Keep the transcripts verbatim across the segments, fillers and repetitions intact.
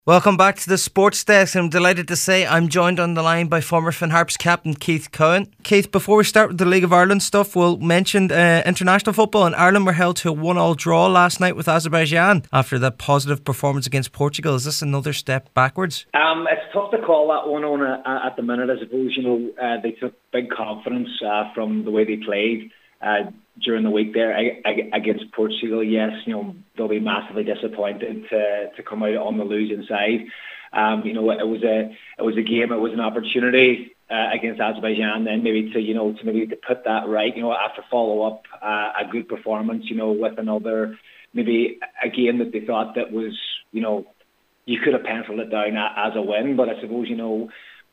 Welcome back to the Sports Desk. I'm delighted to say I'm joined on the line by former Finn Harps captain Keith Cowan. Keith, before we start with the League of Ireland stuff, we'll mention uh, international football. In Ireland were held to a one-all draw last night with Azerbaijan after that positive performance against Portugal. Is this another step backwards? Um, it's tough to call that one on a, at the minute. I suppose you know uh, they took big confidence uh, from the way they played uh, during the week there against Portugal. Yes, you know they'll be massively disappointed to to come out on the losing side. Um, you know it was a it was a game. It was an opportunity uh, against Azerbaijan. Then maybe to you know to maybe to put that right. You know after follow up uh, a good performance. You know with another maybe a game that they thought that was you know you could have penciled it down as a win. But I suppose you know.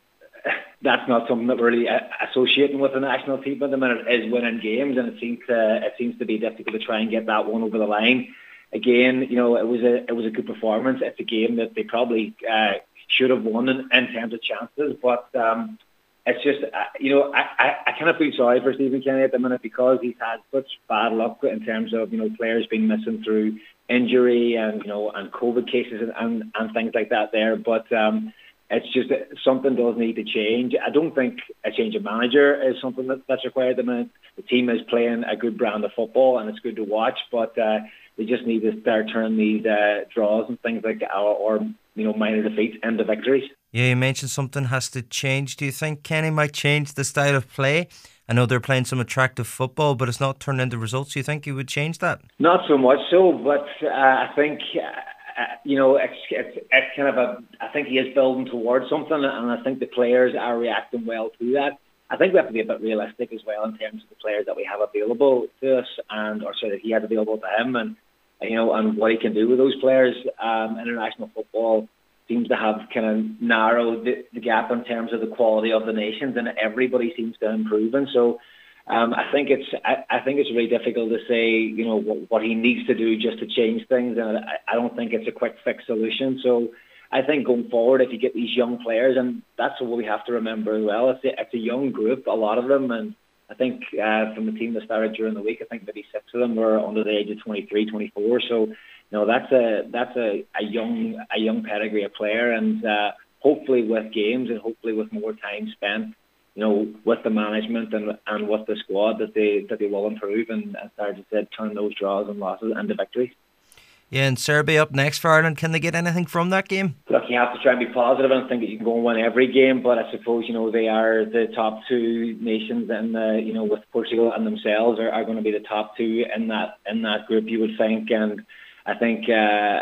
That's not something that we're really associating with the national team at the minute, is winning games, and it seems to it seems to be difficult to try and get that one over the line. Again, you know, it was a it was a good performance. It's a game that they probably uh, should have won in, in terms of chances, but um, it's just uh, you know I, I, I kind of feel sorry for Stephen Kenny at the minute because he's had such bad luck in terms of you know players being missing through injury and you know and COVID cases and and, and things like that there, but. Um, It's just that something does need to change. I don't think a change of manager is something that, that's required at the minute. The team is playing a good brand of football and it's good to watch, but uh, they just need to start turning these uh, draws and things like that, or, or you know minor defeats into victories. Yeah, you mentioned something has to change. Do you think Kenny might change the style of play? I know they're playing some attractive football, but it's not turned into results. Do you think he would change that? Not so much so, but uh, I think... Uh, Uh, you know, it's, it's it's kind of a. I think he is building towards something, and I think the players are reacting well to that. I think we have to be a bit realistic as well in terms of the players that we have available to us, and or so that he has available to him, and you know, and what he can do with those players. Um, international football seems to have kind of narrowed the, the gap in terms of the quality of the nations, and everybody seems to improve, and so. Um, I think it's I, I think it's really difficult to say you know what, what he needs to do just to change things, and I, I don't think it's a quick fix solution. So I think going forward, if you get these young players, and that's what we have to remember as well. It's a, it's a young group, a lot of them, and I think uh, from the team that started during the week, I think maybe six of them were under the age of twenty-three, twenty-four. So you know that's a that's a, a young a young pedigree of player, and uh, hopefully with games and hopefully with more time spent. You know, with the management and and with the squad, that they that they will improve and, as Sarge said, turn those draws and losses into victories. Yeah, and Serbia up next for Ireland. Can they get anything from that game? Look, you have to try and be positive and think that you can go and win every game, but I suppose you know they are the top two nations, and you know with Portugal and themselves are, are going to be the top two in that in that group, you would think, and I think. Uh,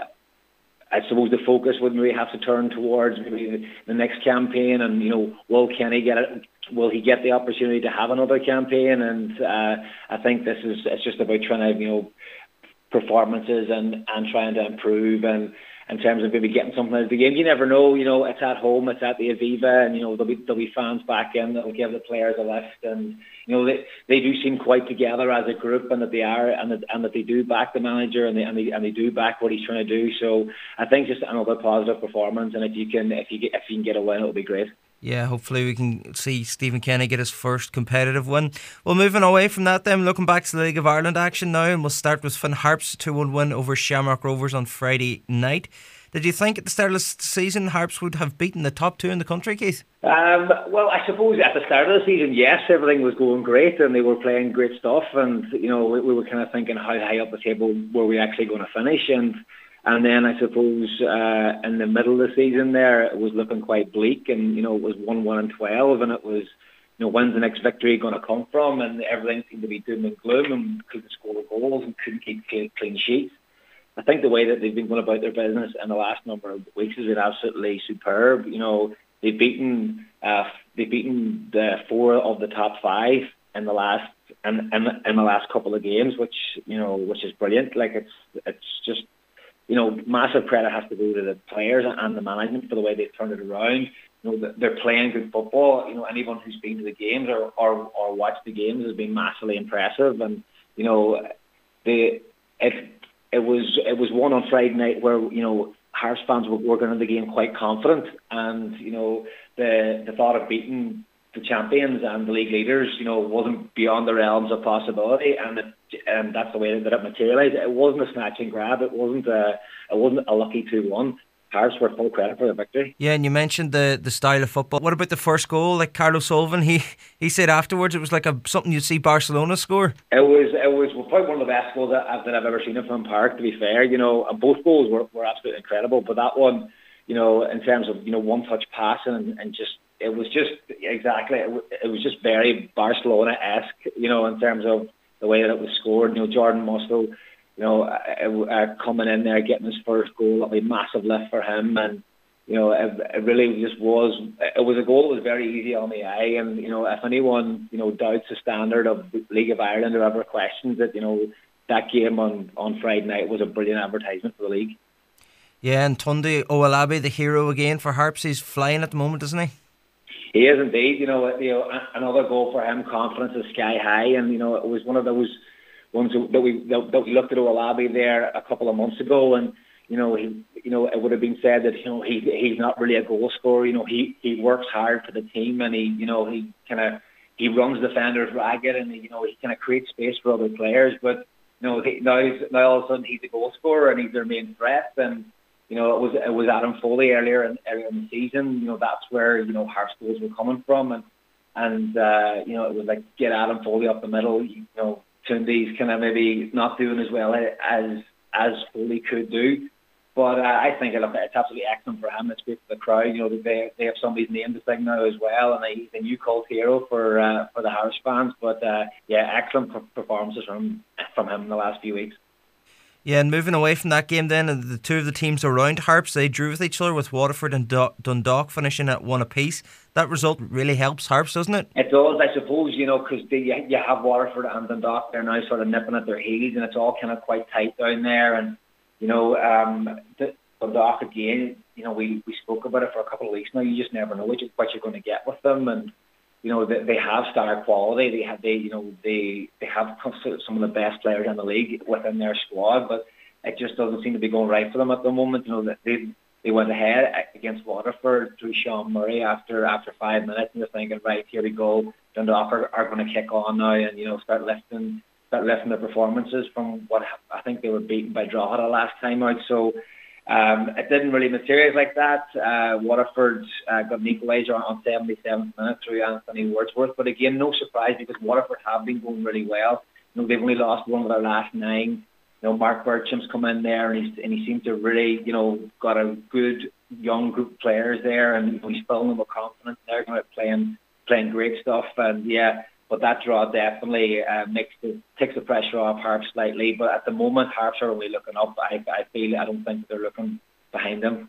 I suppose the focus would maybe have to turn towards maybe the, the next campaign, and you know, will Kenny get it? Will he get the opportunity to have another campaign? And uh, I think this is it's just about trying to you know performances and, and trying to improve, and in terms of maybe getting something out of the game. You never know. You know, it's at home, it's at the Aviva, and you know there'll be there'll be fans back in that'll give the players a lift, and you know they they do seem quite together as a group, and that they are, and that and that they do back the manager, and they and they and they do back what he's trying to do. So I think just another positive performance, and if you can if you get if you can get a win, it'll be great. Yeah, hopefully we can see Stephen Kenny get his first competitive win. Well, moving away from that then, looking back to the League of Ireland action now, and we'll start with Finn Harps' two one win over Shamrock Rovers on Friday night. Did you think at the start of the season Harps would have beaten the top two in the country, Keith? Um, well, I suppose at the start of the season, yes, everything was going great and they were playing great stuff, and you know we, we were kind of thinking how high up the table were we actually going to finish, and and then I suppose uh, in the middle of the season there it was looking quite bleak, and you know it was one one and twelve, and it was you know when's the next victory going to come from, and everything seemed to be doom and gloom, and couldn't score goals and couldn't keep clean, clean sheets. I think the way that they've been going about their business in the last number of weeks has been absolutely superb. You know, they've beaten uh, they've beaten the four of the top five in the last in, in, in the last couple of games, which you know, which is brilliant. Like it's it's just you know, massive credit has to go to the players and the management for the way they've turned it around. You know, they're playing good football. You know, anyone who's been to the games or or, or watched the games has been massively impressive, and you know, they it. It was it was one on Friday night where you know Harps fans were, were going into the game quite confident, and you know the the thought of beating the champions and the league leaders, you know, wasn't beyond the realms of possibility, and it, and that's the way that it materialised. It wasn't a snatch and grab. It wasn't a it wasn't a lucky two one. Hearts were full credit for the victory. Yeah, and you mentioned the, the style of football. What about the first goal? Like Carlos Sullivan, he, he said afterwards it was like a something you'd see Barcelona score. It was it was probably one of the best goals that I've, that I've ever seen at Finn Park, to be fair. You know, and both goals were, were absolutely incredible. But that one, you know, in terms of, you know, one-touch passing and, and just, it was just, exactly, it, it was just very Barcelona-esque, you know, in terms of the way that it was scored. You know, Jordan Musto, you know, uh, uh, coming in there, getting his first goal, that'll be a massive lift for him. And, you know, it, it really just was, it was a goal that was very easy on the eye. And, you know, if anyone, you know, doubts the standard of the League of Ireland or ever questions it, you know, that game on, on Friday night was a brilliant advertisement for the league. Yeah, and Tunde Owolabi, the hero again for Harps, he's flying at the moment, isn't he? He is indeed. You know, you know, another goal for him. Confidence is sky high, and you know, it was one of those ones that we that, that we looked at Owolabi there a couple of months ago, and you know, he, you know, it would have been said that you know he he's not really a goal scorer. You know, he he works hard for the team, and he you know he kind of he runs defenders ragged, and you know he kind of creates space for other players. But you know, he, now he's, now all of a sudden he's a goal scorer and he's their main threat, and. You know, it was it was Adam Foley earlier in earlier in the season. You know, that's where you know Hearts goals were coming from, and and uh, you know it was like get Adam Foley up the middle. You know, Tunde's kind of maybe not doing as well as as Foley could do, but uh, I think look, it's absolutely excellent for him. It's great for the crowd. You know, they they have somebody's name to sing now as well, and he's a new cult hero for uh, for the Hearts fans. But uh, yeah, excellent performances from from him in the last few weeks. Yeah, and moving away from that game then, the two of the teams around Harps, they drew with each other with Waterford and Dundalk finishing at one apiece. That result really helps Harps, doesn't it? It does, I suppose, you know, because you have Waterford and Dundalk, they're now sort of nipping at their heels and it's all kind of quite tight down there. And, you know, um, Dundalk again, you know, we, we spoke about it for a couple of weeks now. You just never know what, you, what you're going to get with them. And, you know, they, they have star quality. They have, they, you know, they they have some of the best players in the league within their squad, but it just doesn't seem to be going right for them at the moment. You know, they they went ahead against Waterford through Sean Murray after after five minutes, and they're thinking, right, here we go. Dundalk are, are going to kick on now, and you know, start lifting start lifting their performances from what I think they were beaten by Drogheda last time out. So. Um, it didn't really materialise like that. Uh, Waterford uh, got an equaliser on seventy-seventh minute through Anthony Wordsworth. But again, no surprise because Waterford have been going really well. You know, they've only lost one of their last nine. You know, Mark Bircham's come in there and he's and he seems to really, you know, got a good young group of players there, and you know, he's filling them with confidence. They're going to playing playing great stuff, and yeah. But that draw definitely uh, makes the, takes the pressure off Harps slightly. But at the moment, Harps are only looking up. I, I feel I don't think they're looking behind them.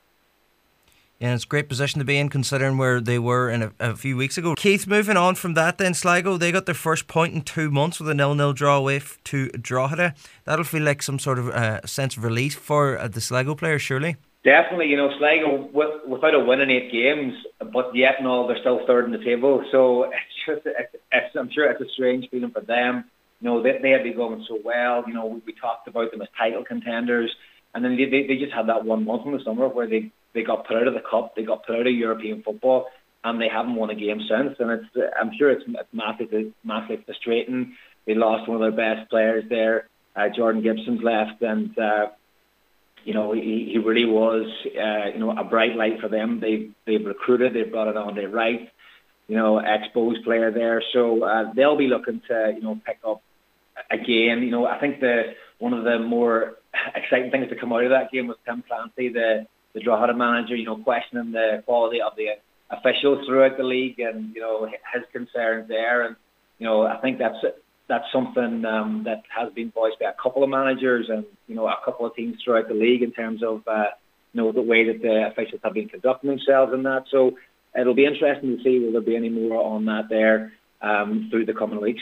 Yeah, it's a great position to be in considering where they were in a, a few weeks ago. Keith, moving on from that then, Sligo, they got their first point in two months with a nil-nil draw away to Drogheda. That'll feel like some sort of uh, sense of relief for uh, the Sligo players, surely? Definitely, you know, Sligo, with, without a win in eight games, but yet and all, they're still third in the table. So it's just, it's, it's, I'm sure it's a strange feeling for them. You know, they, they had been going so well. You know, we, we talked about them as title contenders. And then they, they, they just had that one month in the summer where they, they got put out of the cup, they got put out of European football, and they haven't won a game since. And it's, I'm sure it's, it's massively, massively frustrating. They lost one of their best players there. Uh, Jordan Gibson's left, and... Uh, You know, he, he really was, uh, you know, a bright light for them. They they've recruited, they've brought it on. They right, you know, exposed player there. So uh, they'll be looking to, you know, pick up again. You know, I think the one of the more exciting things to come out of that game was Tim Clancy, the the Drogheda manager. You know, questioning the quality of the officials throughout the league, and you know his concerns there. And you know, I think that's that's something um, that has been voiced by a couple of managers and, you know, a couple of teams throughout the league in terms of, uh, you know, the way that the officials have been conducting themselves in that. So it'll be interesting to see will there be any more on that there um, through the coming weeks.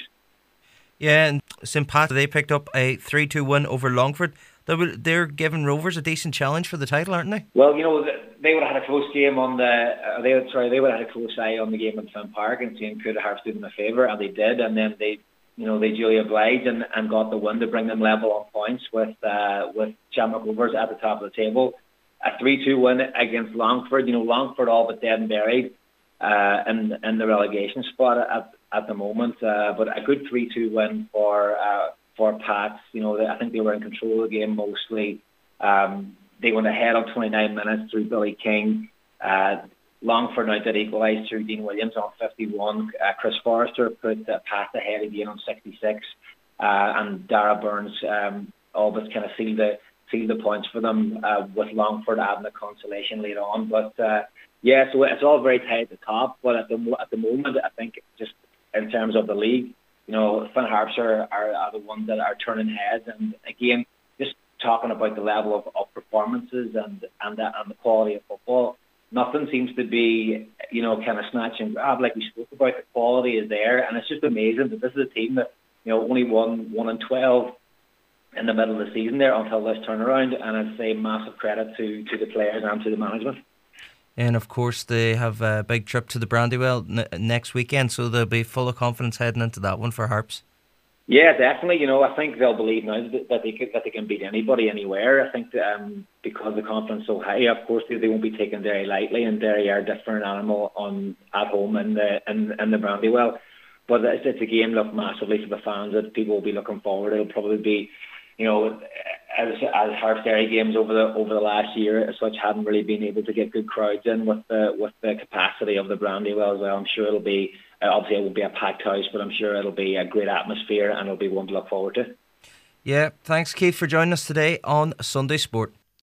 Yeah, and Saint Pat, they picked up a three two win over Longford. They're giving Rovers a decent challenge for the title, aren't they? Well, you know, they would have had a close game on the. Uh, they would, sorry, they would have had a close eye on the game in Finn Park and seeing could Harps do them a favour, and they did, and then they. You know, they duly obliged and, and got the win to bring them level on points with uh, with Shamrock Rovers at the top of the table. A three two win against Longford. You know, Longford all but dead and buried uh, in, in the relegation spot at at the moment. Uh, but a good three two win for uh, for Pats. You know, they, I think they were in control of the game mostly. Um, they went ahead on twenty-nine minutes through Billy King. Uh, Longford now did equalise through Dean Williams on fifty-one. Uh, Chris Forrester put uh, past ahead again on sixty-six. Uh, and Dara Burns um, always kind of sealed the, sealed the points for them, uh, with Longford adding the consolation later on. But uh, yeah, so it's all very tight at the top. But at the, at the moment, I think just in terms of the league, you know, Finn Harps are, are, are the ones that are turning heads. And again, just talking about the level of, of performances and, and, the, and the quality of football, nothing seems to be, you know, kind of snatch and grab like we spoke about. The quality is there, and it's just amazing that this is a team that, you know, only won one and twelve in the middle of the season there until this turnaround. And I'd say massive credit to, to the players and to the management. And of course, they have a big trip to the Brandywell n- next weekend, so they'll be full of confidence heading into that one for Harps. Yeah, definitely. You know, I think they'll believe now that they can, that they can beat anybody anywhere. I think that, um, because the confidence is so high, of course they, they won't be taken Derry lightly, and Derry are a different animal on at home in the in, in the Brandywell. But it's, it's a game, look, massively for the fans that people will be looking forward. It'll probably be, you know, as as Harps Derry games over the over the last year as such haven't really been able to get good crowds in with the with the capacity of the Brandywell as well. I'm sure it'll be. Uh, obviously, it won't be a packed house, but I'm sure it'll be a great atmosphere and it'll be one to look forward to. Yeah, thanks, Keith, for joining us today on Sunday Sport.